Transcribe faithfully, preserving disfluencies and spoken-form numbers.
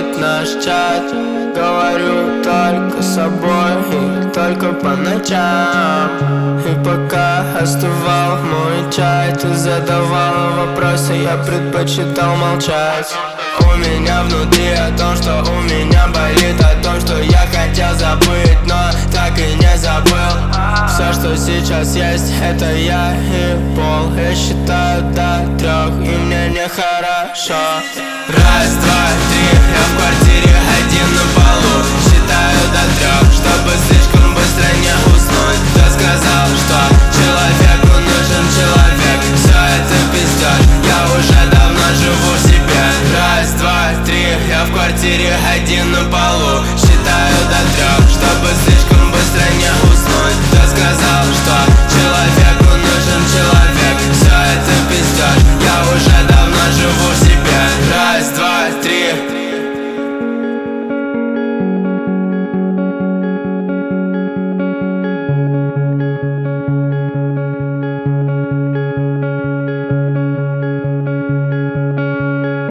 видит наш чат. Говорю только с собой и только по ночам. И пока остывал мой чай, ты задавала вопросы, я предпочитал молчать. У меня внутри о том, что у меня болит, о том, что я хотел забыть, но так и не забыл. Все, что сейчас есть, это я и пол. Я считаю до трех, и мне нехорошо. Раз, два, три, я в квартире один на полу. Считаю до трех, чтобы слишком быстро не уснуть. Кто сказал, что человеку нужен человек? Все это пиздёж, я уже давно живу в себе. Раз, два, три, я в квартире один на полу. Считаю до трех, чтобы слишком